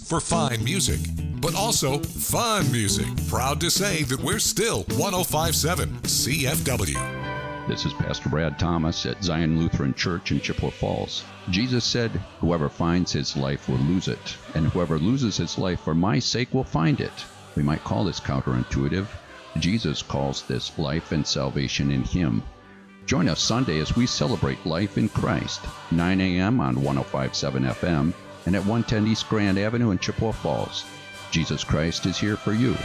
for fine music, but also fun music. Proud to say that we're still 105.7 CFW. This is Pastor Brad Thomas at Zion Lutheran Church in Chippewa Falls. Jesus said, "Whoever finds his life will lose it, and whoever loses his life for my sake will find it." We might call this counterintuitive. Jesus calls this life and salvation in him. Join us Sunday as we celebrate life in Christ, 9 a.m. on 105.7 FM and at 110 East Grand Avenue in Chippewa Falls. Jesus Christ is here for you.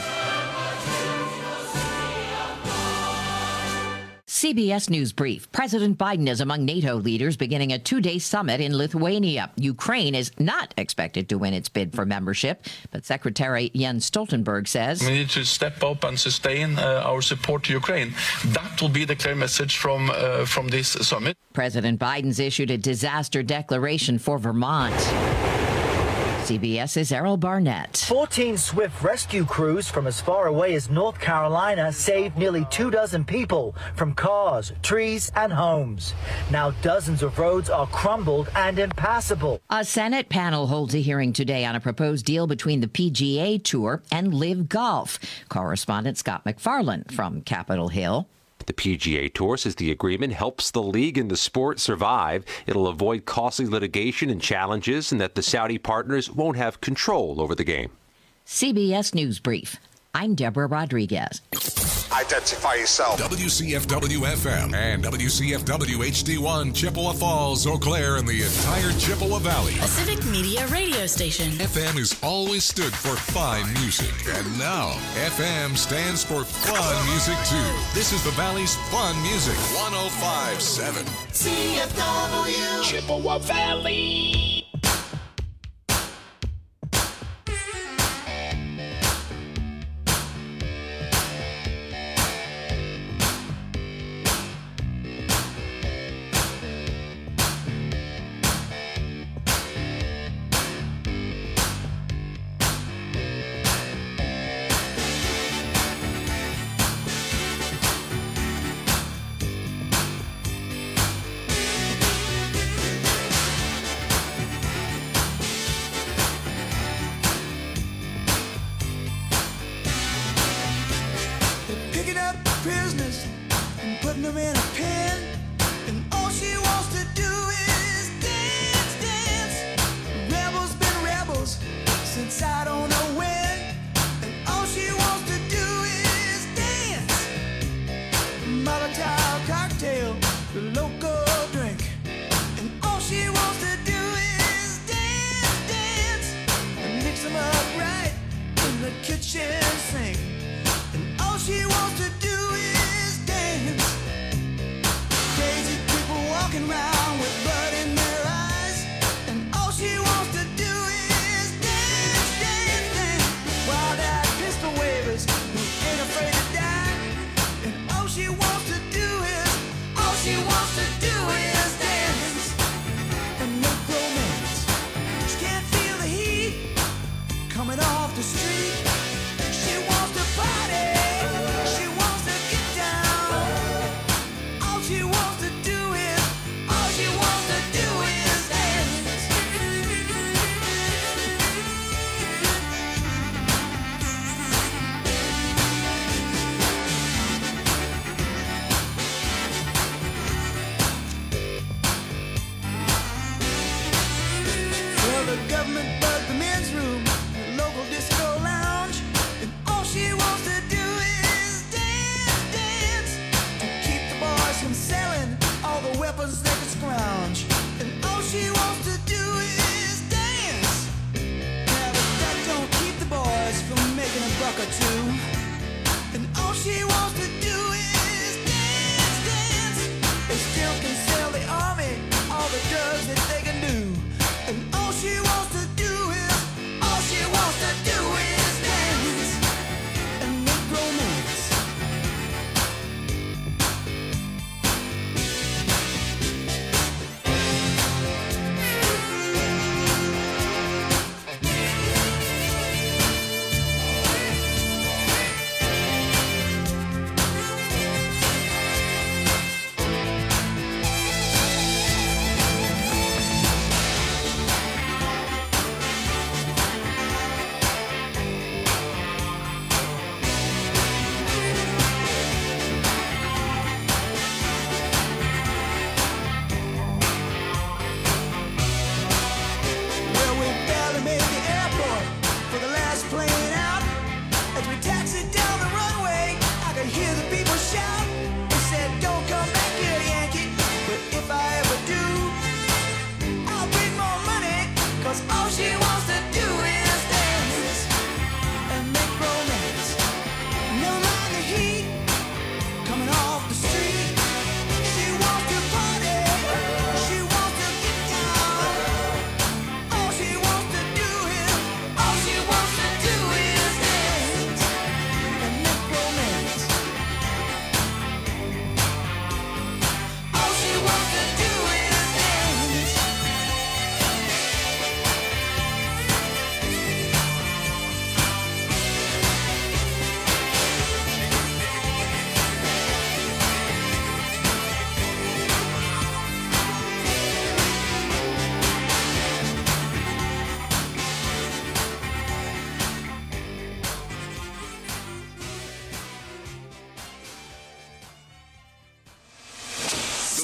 CBS News Brief. President Biden is among NATO leaders beginning a 2-day summit in Lithuania. Ukraine is not expected to win its bid for membership, but Secretary Jens Stoltenberg says we need to step up and sustain our support to Ukraine. That will be the clear message from this summit. President Biden's issued a disaster declaration for Vermont. CBS's Errol Barnett. 14 swift rescue crews from as far away as North Carolina saved nearly 24 people from cars, trees, and homes. Now dozens of roads are crumbled and impassable. A Senate panel holds a hearing today on a proposed deal between the PGA Tour and LIV Golf. Correspondent Scott McFarland from Capitol Hill. The PGA Tour says the agreement helps the league and the sport survive. It'll avoid costly litigation and challenges, and that the Saudi partners won't have control over the game. CBS News Brief. I'm Deborah Rodriguez. Identify yourself. WCFW-FM and WCFW-HD1, Chippewa Falls, Eau Claire, and the entire Chippewa Valley. A civic media radio station. FM has always stood for fine music. And now, FM stands for fun music, too. This is the Valley's fun music. 105.7 CFW. Chippewa Valley.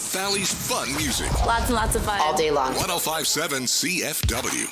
Valley's fun music. Lots and lots of fun. All day long. 105.7 CFW.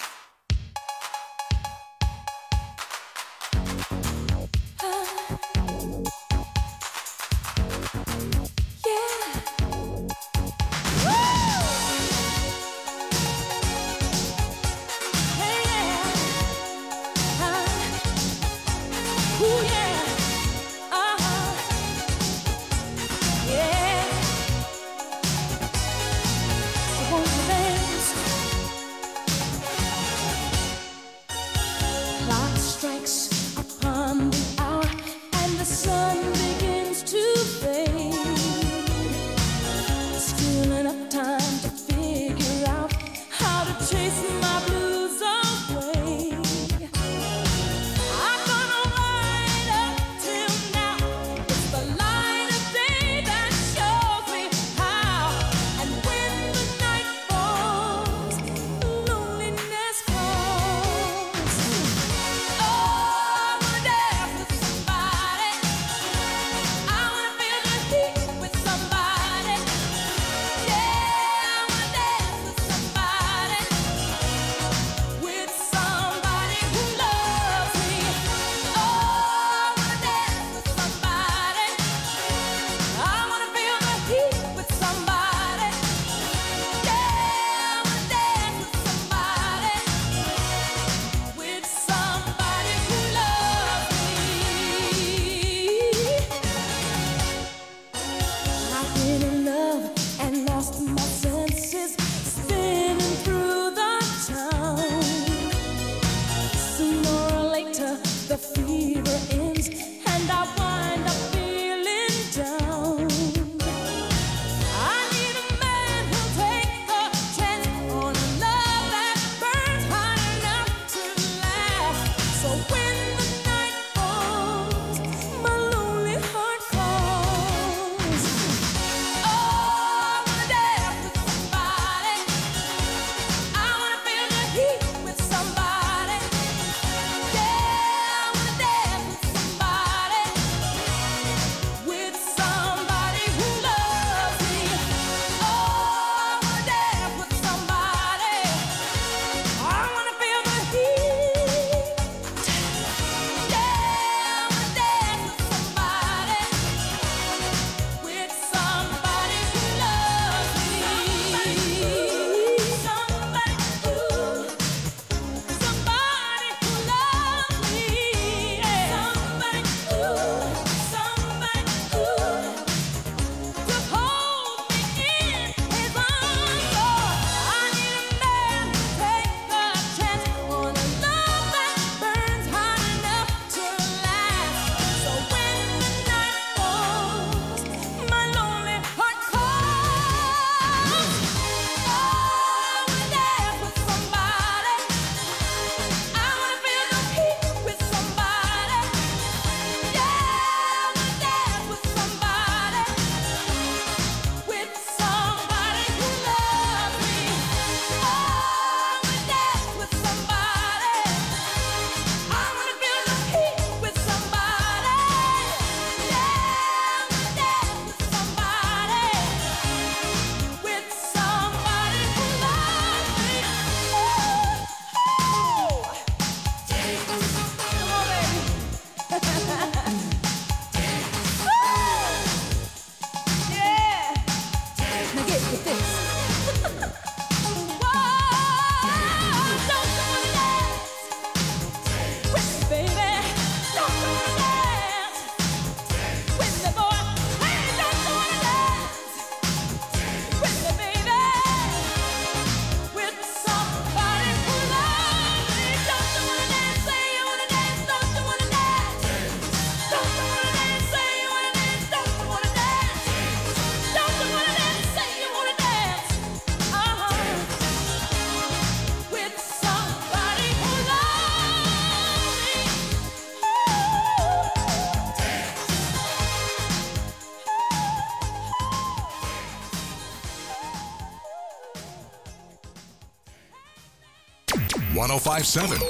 .1057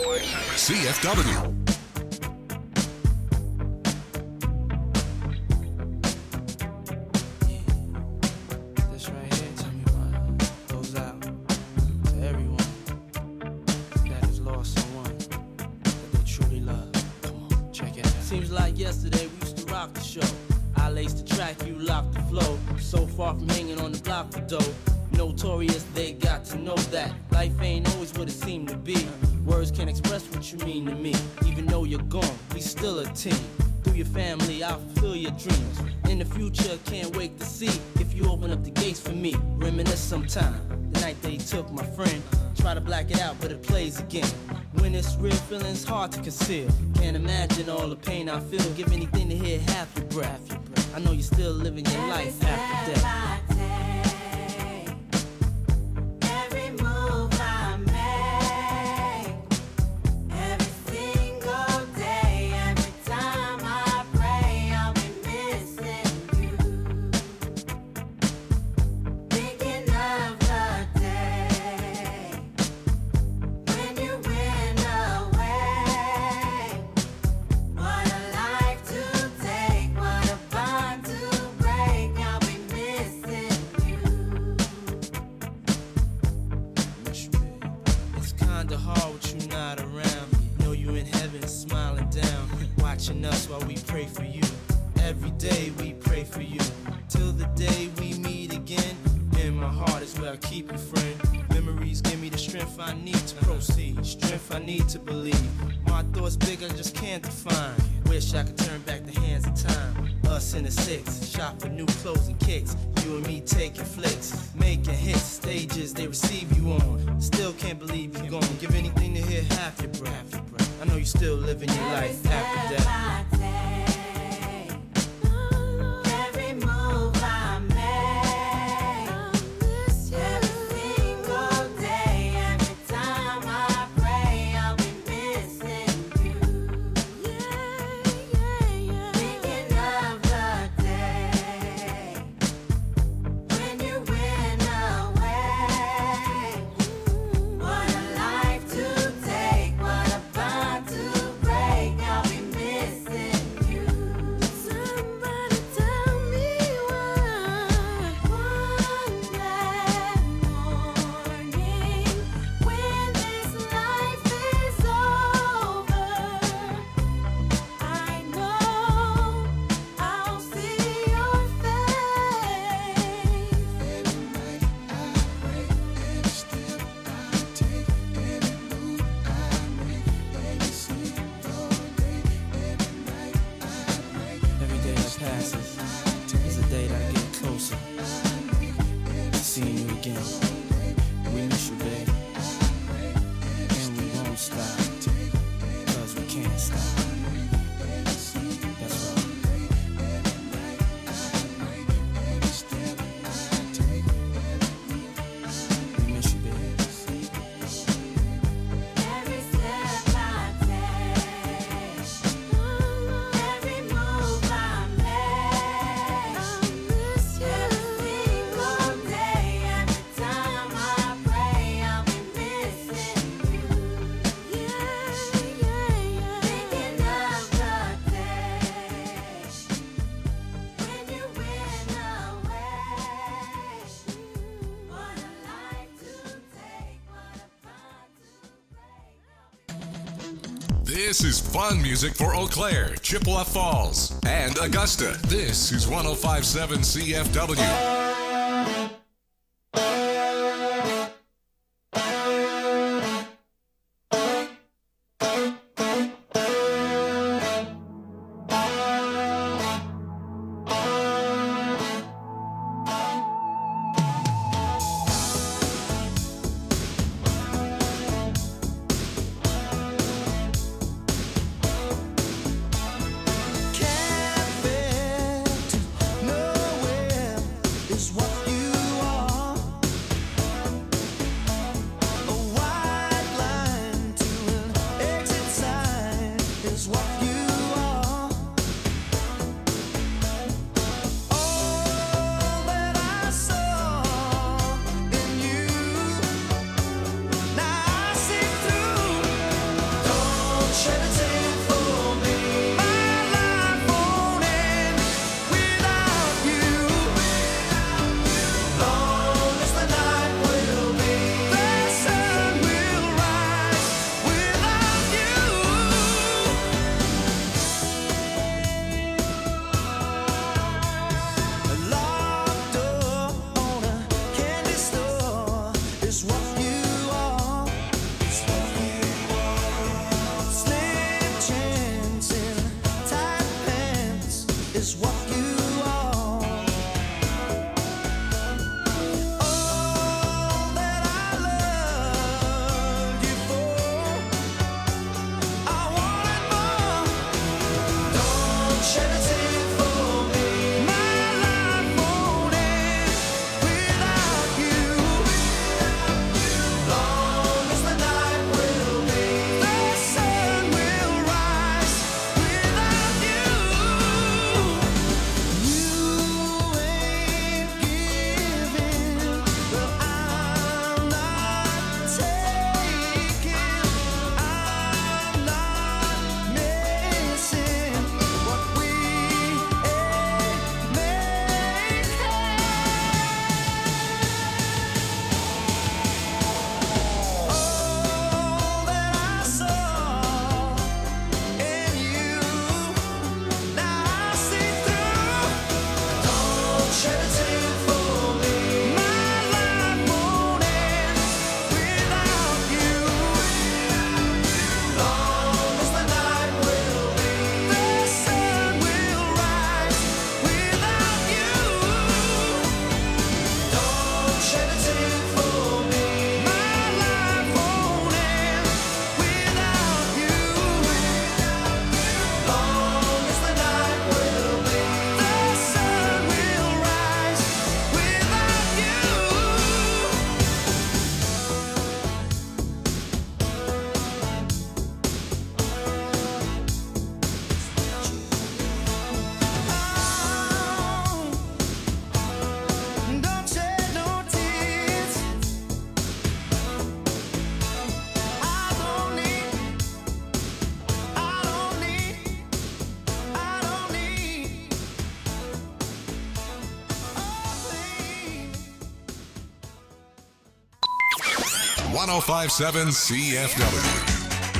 CFW. This right here. Seems like yesterday we used to rock the show. I laced the track, you locked the flow. So far from hanging on the block for dough. Notorious, they got to know that life ain't always what it seemed to be. Words can't express what you mean to me. Even though you're gone, we still a team. Through your family, I'll fulfill your dreams. In the future, can't wait to see if you open up the gates for me. Reminisce sometime, the night they took my friend. Try to black it out, but it plays again. When it's real, feeling's hard to conceal. Can't imagine all the pain I feel. Give anything to hear half your breath. I know you're still living your life after death. Us while we pray for you. Every day we pray for you. Till the day we meet again. In my heart is where I keep you, friend. Memories give me the strength I need to proceed. Strength I need to believe. My thoughts big, I just can't define. Wish I could turn back the hands of time. Us in the six, shop for new clothes and kicks. You and me taking flicks, making hits, stages they receive you on. Still can't believe you're gone. Give anything to hear half your breath. I know you're still living your life after death. This is fun music for Eau Claire, Chippewa Falls, and Augusta. This is 105.7 CFW. 1057 CFW.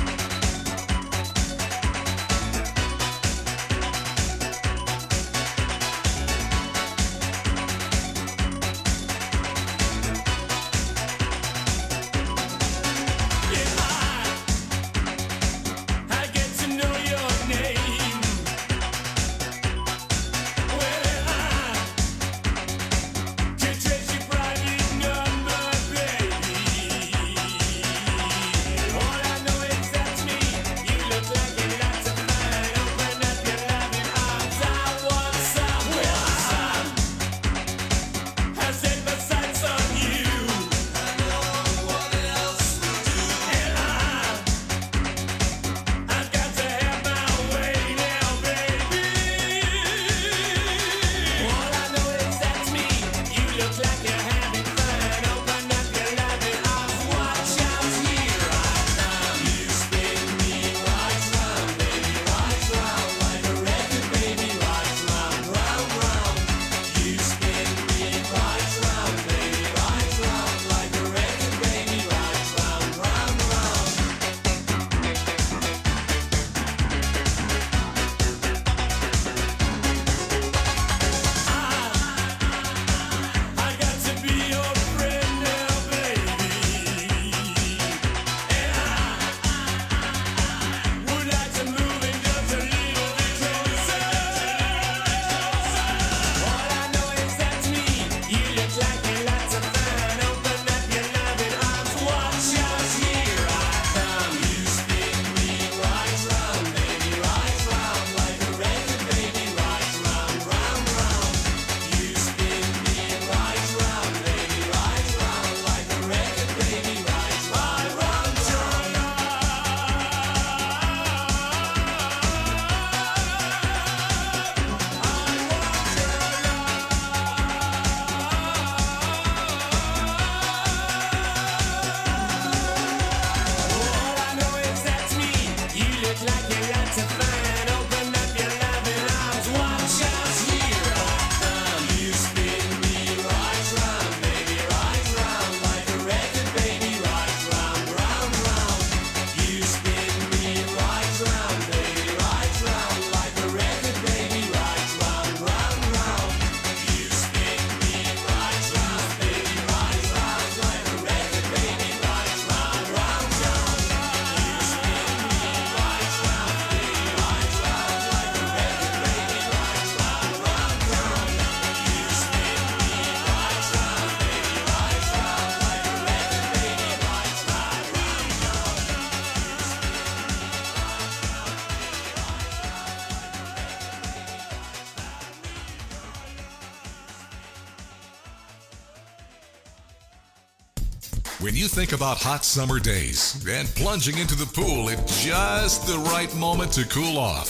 When you think about hot summer days and plunging into the pool at just the right moment to cool off,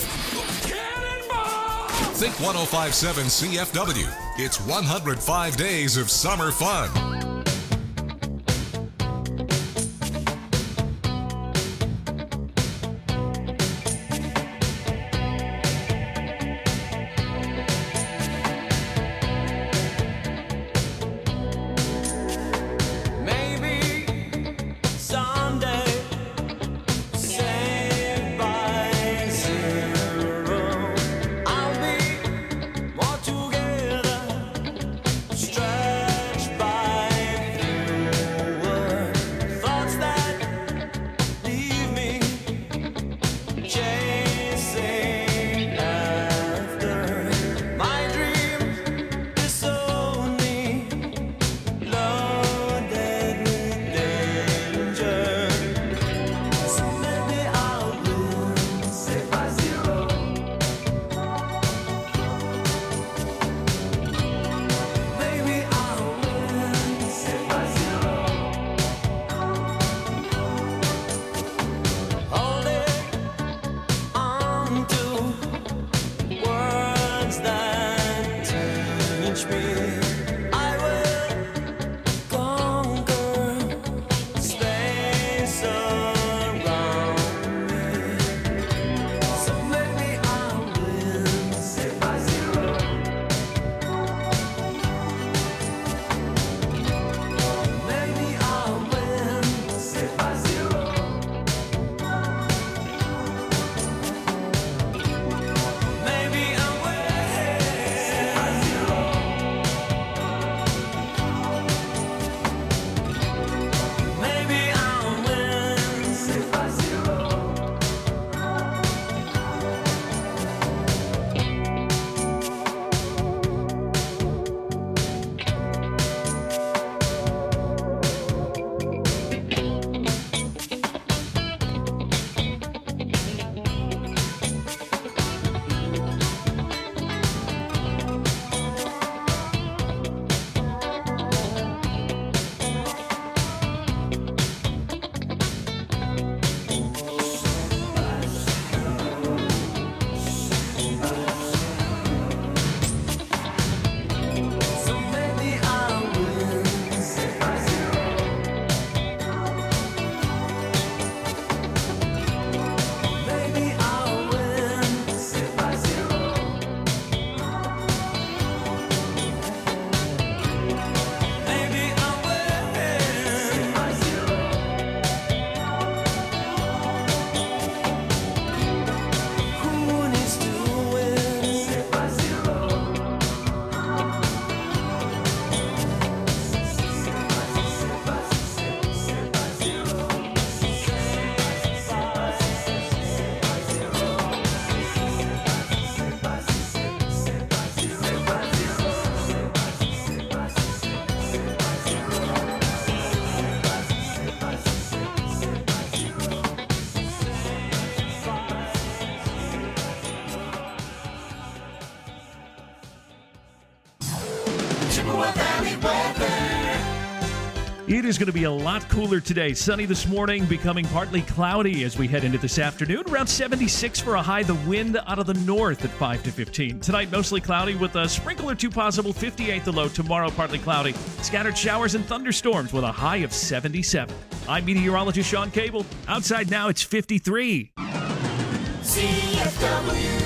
think 1057 CFW. It's 105 days of summer fun. Stretched by It is going to be a lot cooler today. Sunny this morning, becoming partly cloudy as we head into this afternoon. Around 76 for a high. The wind out of the north at 5 to 15. Tonight, mostly cloudy with a sprinkle or two possible. 58 the low. Tomorrow, partly cloudy. Scattered showers and thunderstorms with a high of 77. I'm meteorologist Sean Cable. Outside now, it's 53. CFW.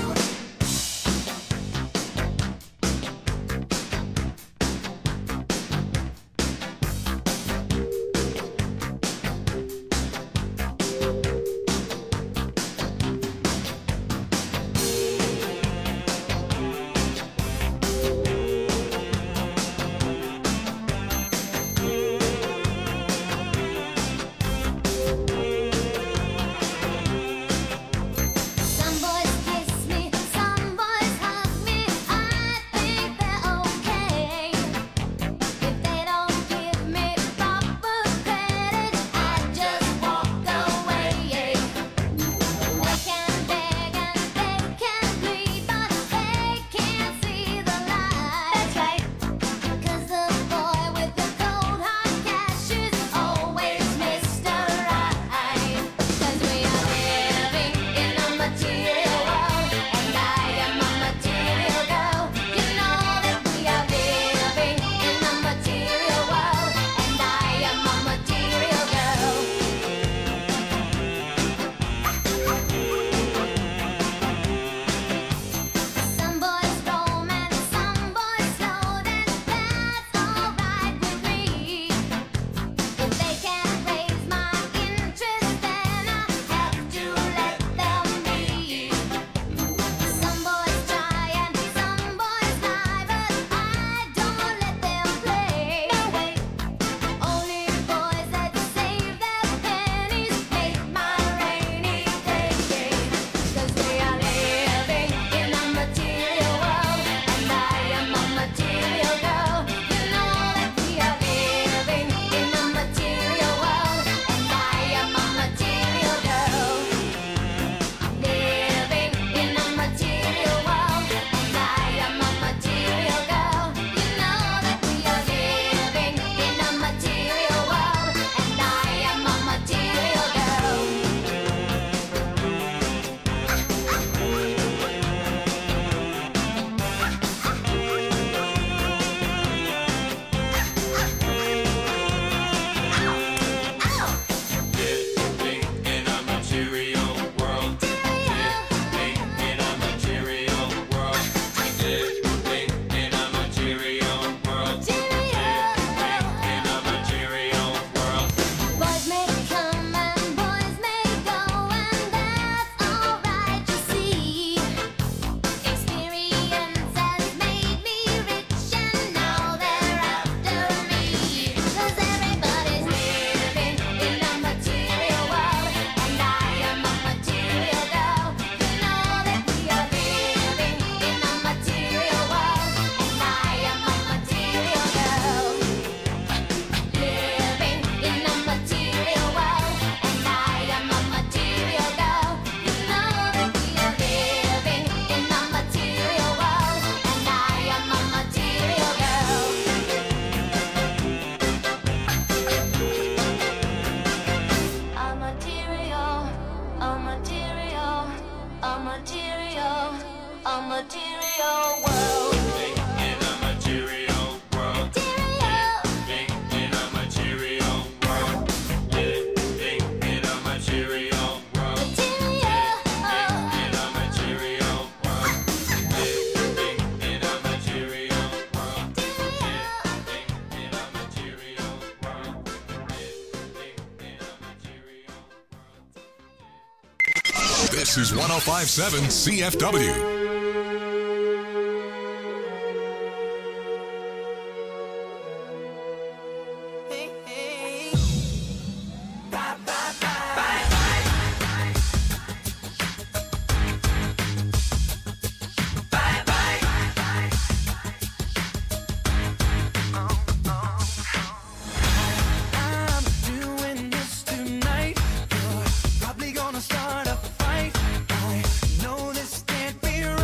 This is 105.7 CFW. Start a fight. I know this can't be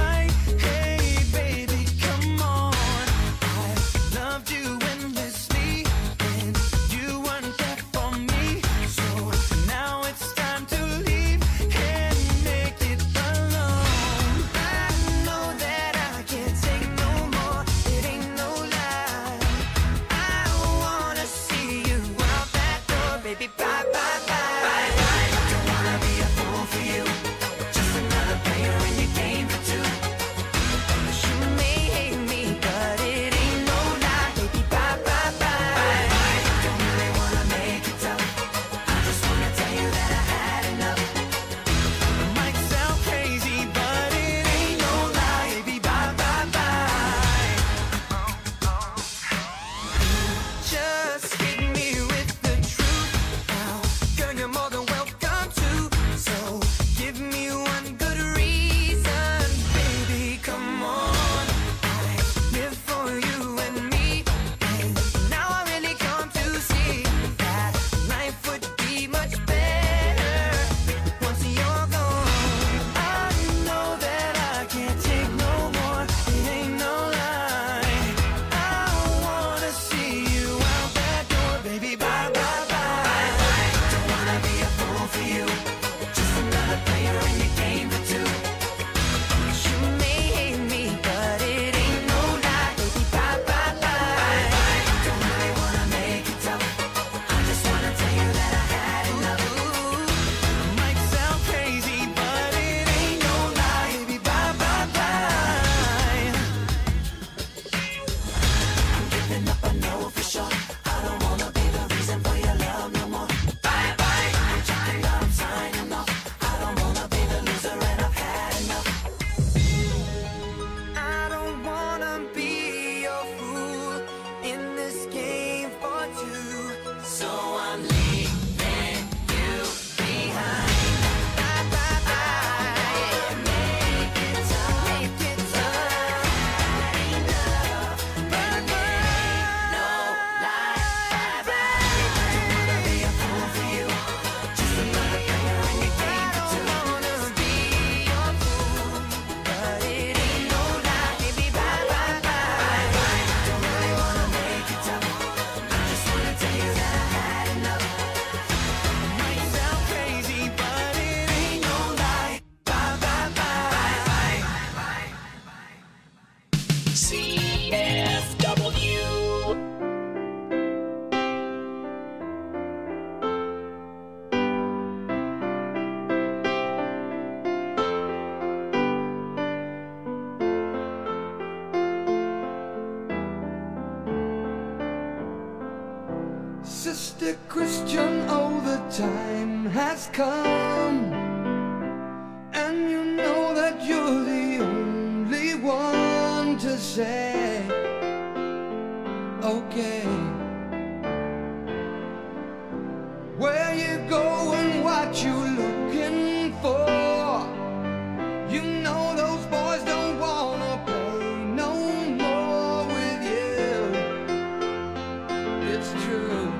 Sister Christian, oh, the time has come, and you know that you're the only one to say, okay. Where you going, what you looking for? You know those boys don't wanna play no more with you. It's true.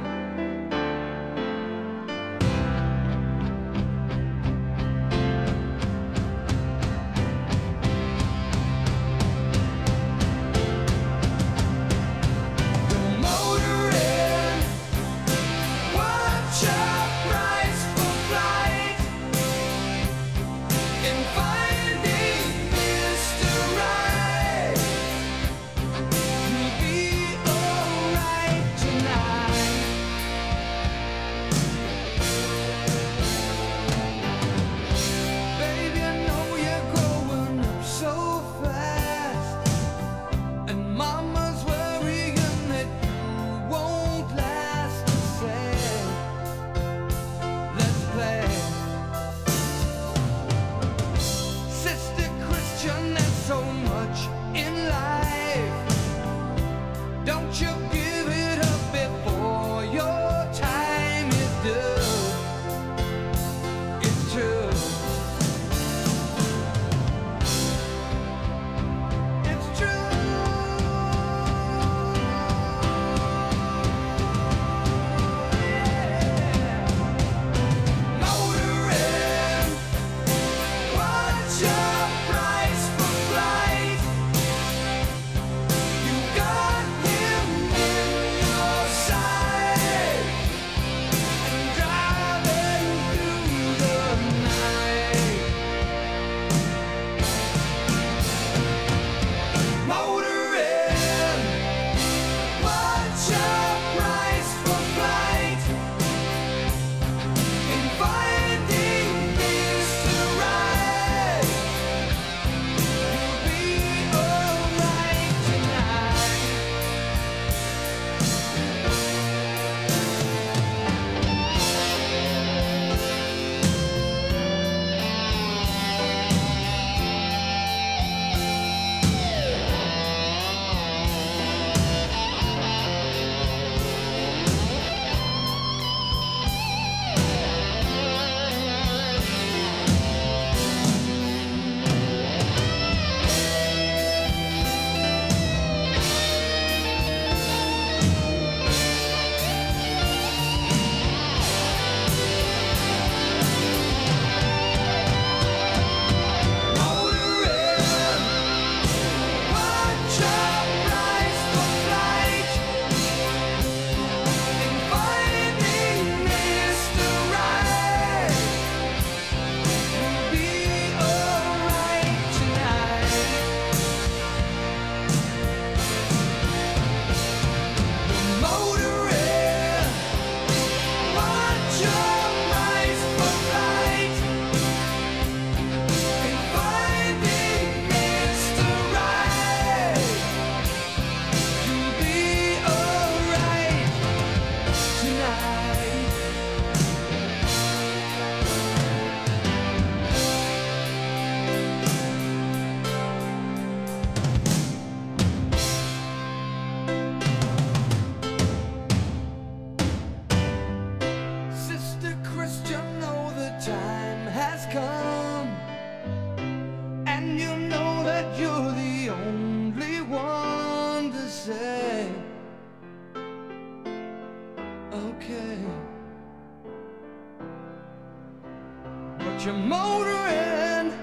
You're motoring,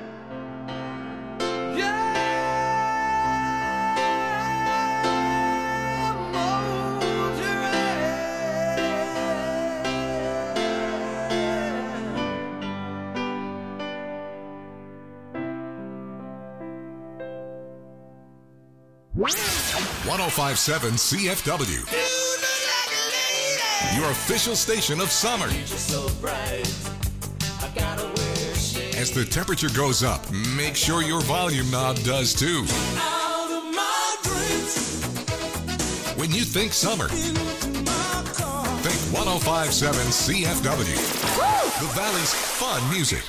yeah, motoring. 105.7 CFW. Your official station of summer. As the temperature goes up, make sure your volume knob does too. When you think summer, think 105.7 CFW. The Valley's fun music.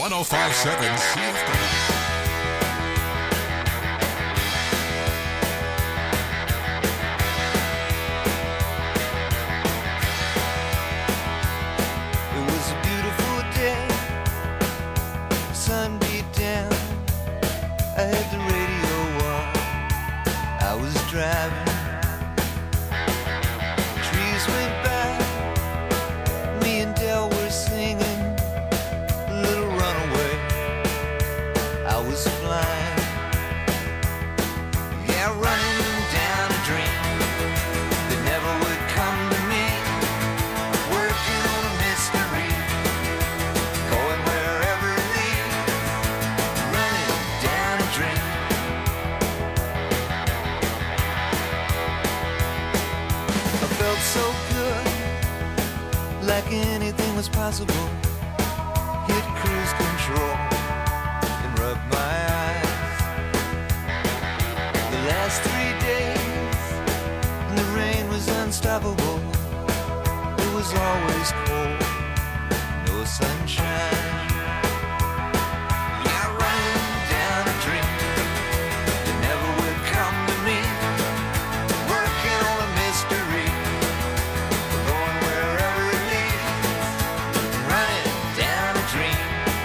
1057 CFW. I had the radio on, I was driving. Trees went by, me and Del were singing Little Runaway. I was flying, yeah, running down a dream that never would come to me. Working on a mystery, going wherever it leads. Running down a dream. I felt so good, like anything was possible. Hit cruise control and rub my eyes. The last 3 days, and the rain was unstoppable. It was always cold, no sunshine. Yeah, running down a dream that never would come to me. Working on a mystery, going wherever it leads. Running down a dream.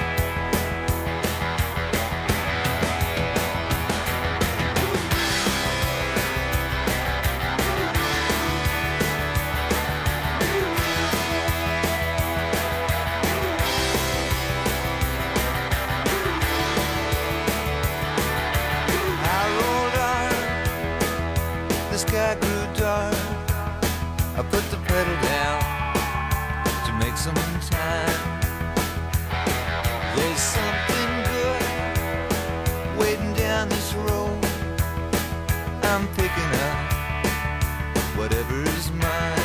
I rolled on, the sky grew dark. I put the pedal down to make some time. There's something good waiting down this road. I'm picking up whatever's mine.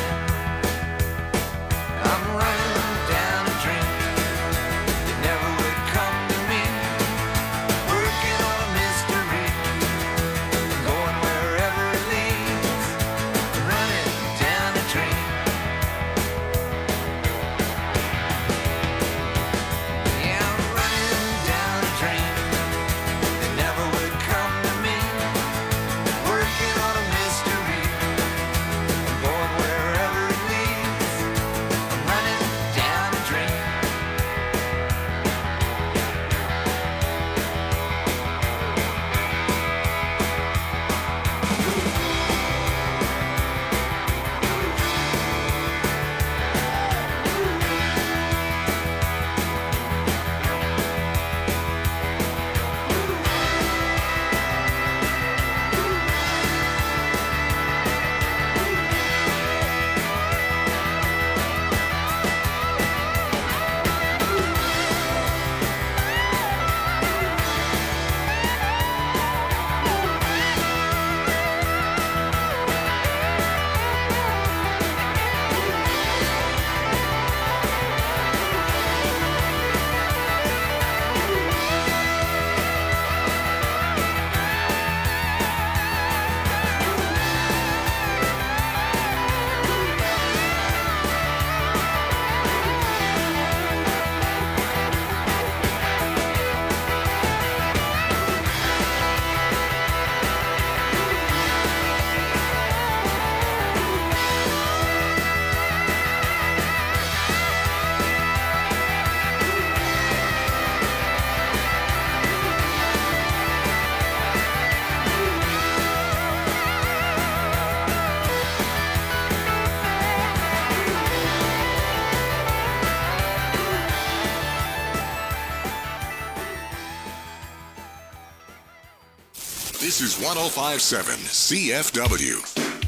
I'm running down a dream that never would come to me. Working on a mystery, going wherever it leads. Running down a dream. Yeah, I'm running down a dream that never would come to me. Working on a mystery, going wherever it leads. I'm running down a dream. This is 1057 CFW.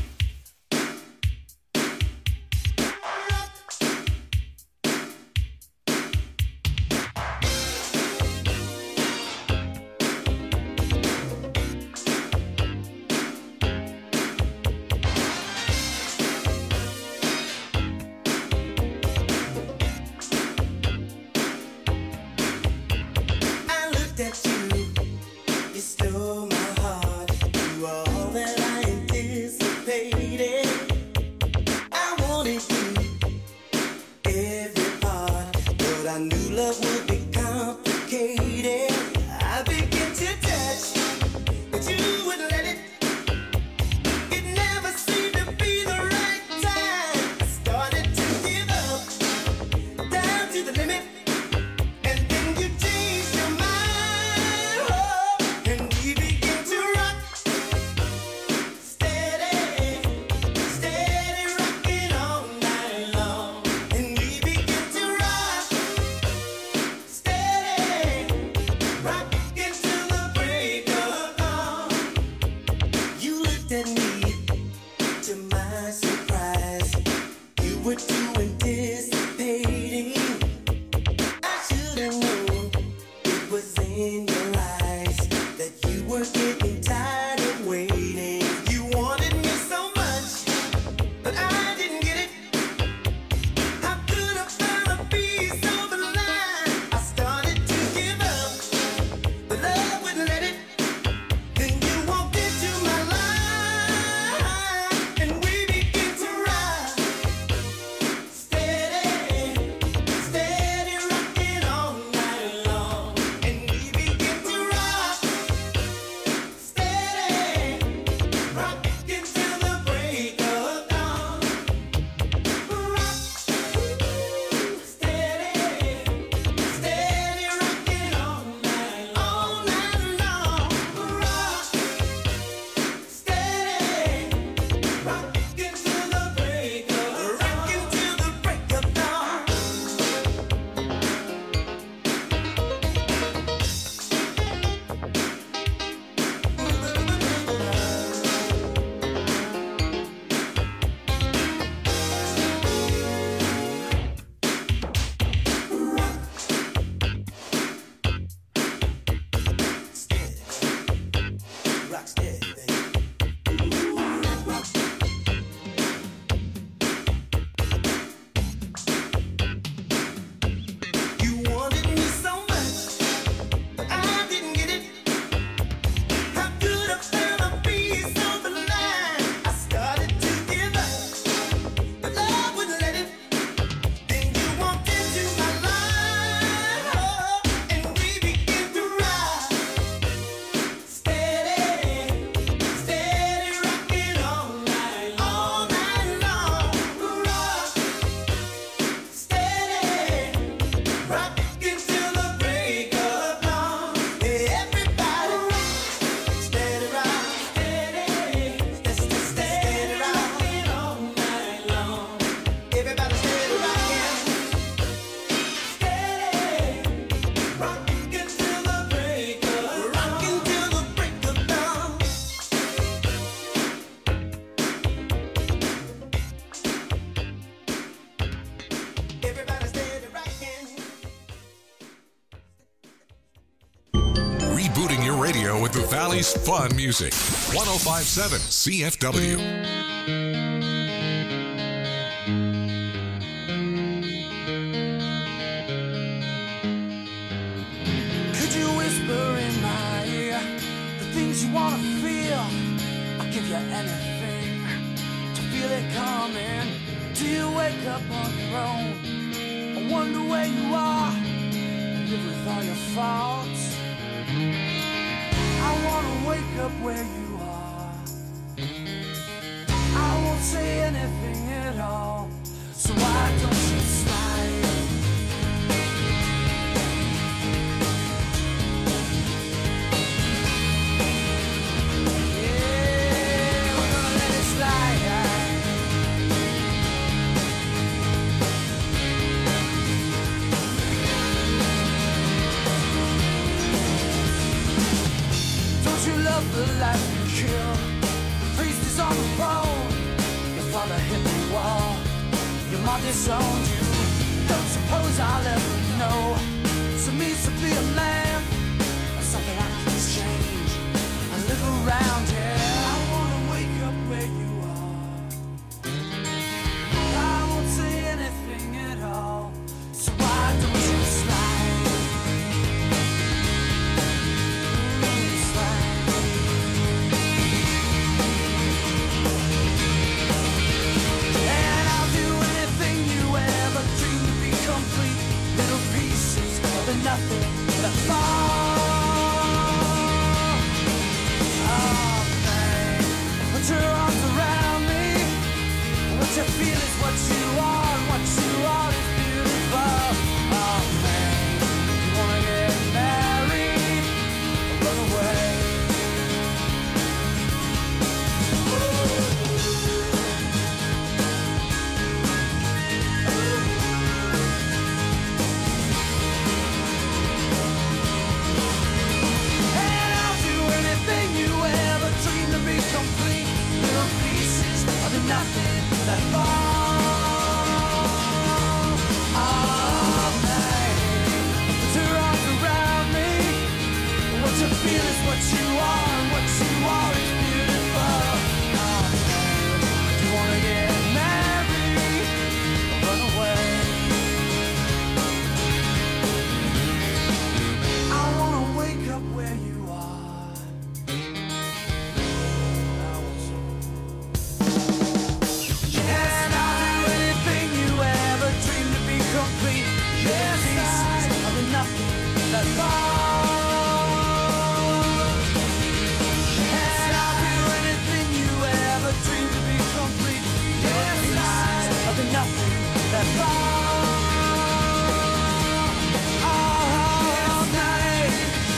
I looked at you, you stole my heart. You were all that I anticipated. Valley's fun music. 105.7 CFW. Could you whisper in my ear the things you want to feel? I'll give you anything to feel it coming. Do you wake up on your own? I wonder where you are. Live with all your faults. I wanna wake up where you are. I won't say anything at all. So why don't you slide? Yeah, we're gonna let it slide. The life you kill. The priest is on the phone. Your father hit the wall. Your mom disowned you. Don't suppose I'll ever know. So means to be a man. Or something I can change. I live around here. I wanna wake up where you are. I won't say anything at all. So why don't you slide? Nothing that fall. Oh, man. Put your arms around me. What you feel is what you are, and what you are is beautiful. Oh, man. You wanna get married or run away? Nothing that fall. Oh, man. Put your arms around me. What you feel is what you are, and what you are is beautiful. Oh, man. You wanna get married or run away? I wanna wake up where you are. That and I'll do anything you ever dreamed to be complete. Yes, of the nothing that all night.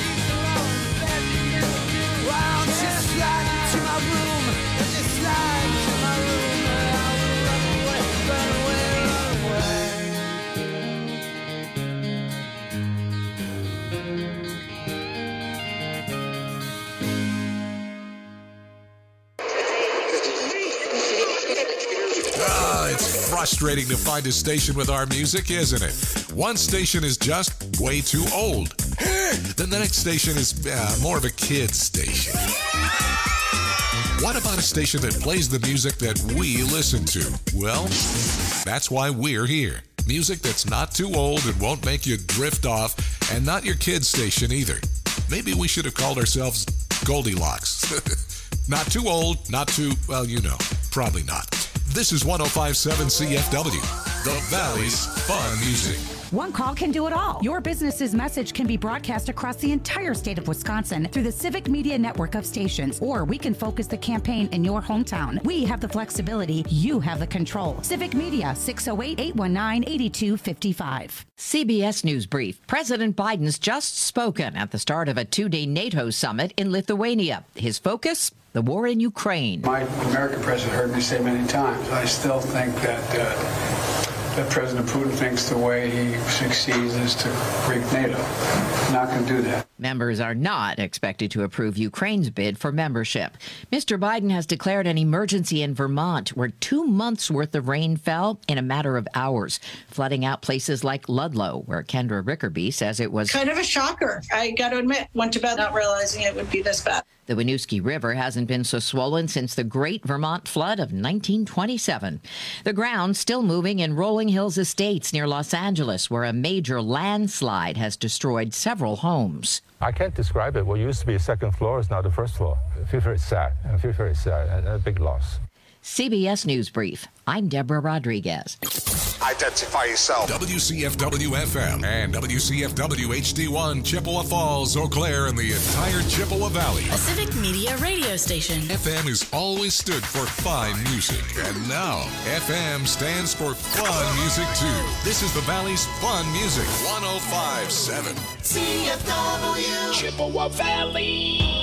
Why don't you slide into my room? Just slide into my room, and I will run away, run away, run away. It's frustrating to find a station with our music, isn't it? One station is just way too old. Then the next station is more of a kid's station. What about a station that plays the music that we listen to? Well, that's why we're here. Music that's not too old and won't make you drift off, and not your kid's station either. Maybe we should have called ourselves Goldilocks. Not too old, not too, well, you know, probably not. This is 105.7 CFW, the Valley's fun music. One call can do it all. Your business's message can be broadcast across the entire state of Wisconsin through the Civic Media network of stations, or we can focus the campaign in your hometown. We have the flexibility. You have the control. Civic Media, 608-819-8255. CBS News Brief. President Biden's just spoken at the start of a two-day NATO summit in Lithuania. His focus? The war in Ukraine. My American president heard me say many times, I still think that President Putin thinks the way he succeeds is to break NATO. Not going to do that. Members are not expected to approve Ukraine's bid for membership. Mr. Biden has declared an emergency in Vermont, where 2 months' worth of rain fell in a matter of hours, flooding out places like Ludlow, where Kendra Rickerby says it was kind of a shocker. I got to admit, went to bed not realizing it would be this bad. The Winooski River hasn't been so swollen since the Great Vermont Flood of 1927. The ground still moving in Rolling Hills Estates near Los Angeles, where a major landslide has destroyed several homes. I can't describe it. What used to be a second floor is now the first floor. I feel very sad. A big loss. CBS News Brief. I'm Deborah Rodriguez. Identify yourself. WCFW-FM and WCFW-HD1, Chippewa Falls, Eau Claire, and the entire Chippewa Valley. A Civic Media radio station. FM has always stood for fine music, and now FM stands for fun music, too. This is the Valley's fun music, 105.7. CFW. Chippewa Valley.